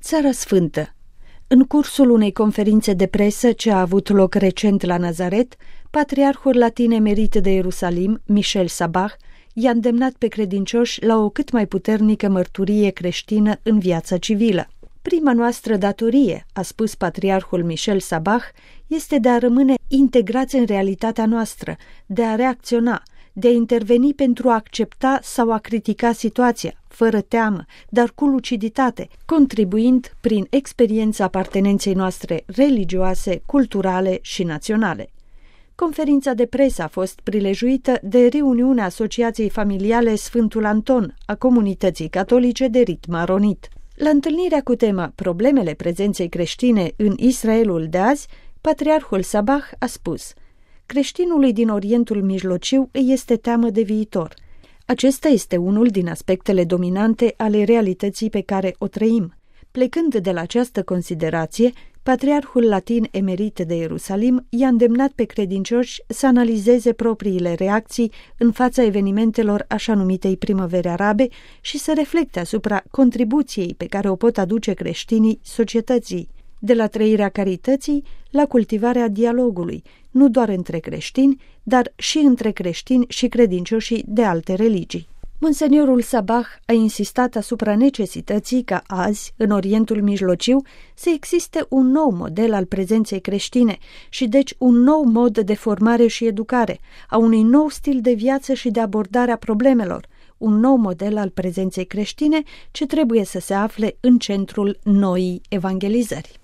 Țara Sfântă. În cursul unei conferințe de presă ce a avut loc recent la Nazaret, Patriarhul Latin emerit de Ierusalim, Michel Sabah, i-a îndemnat pe credincioși la o cât mai puternică mărturie creștină în viața civilă. Prima noastră datorie, a spus Patriarhul Michel Sabah, este de a rămâne integrați în realitatea noastră, de a reacționa, de a interveni pentru a accepta sau a critica situația, fără teamă, dar cu luciditate, contribuind prin experiența apartenenței noastre religioase, culturale și naționale. Conferința de presă a fost prilejuită de reuniunea Asociației Familiale Sfântul Anton a comunității catolice de rit maronit. La întâlnirea cu tema Problemele prezenței creștine în Israelul de azi, Patriarhul Sabah a spus: creștinului din Orientul Mijlociu îi este teamă de viitor. Acesta este unul din aspectele dominante ale realității pe care o trăim. Plecând de la această considerație, Patriarhul Latin emerit de Ierusalim i-a îndemnat pe credincioși să analizeze propriile reacții în fața evenimentelor așa numitei primăveri arabe și să reflecte asupra contribuției pe care o pot aduce creștinii societății, de la trăirea carității la cultivarea dialogului, nu doar între creștini, dar și între creștini și credincioșii de alte religii. Monseniorul Sabah a insistat asupra necesității ca azi, în Orientul Mijlociu, să existe un nou model al prezenței creștine și deci un nou mod de formare și educare, a unui nou stil de viață și de abordare a problemelor, un nou model al prezenței creștine ce trebuie să se afle în centrul noii evangelizări.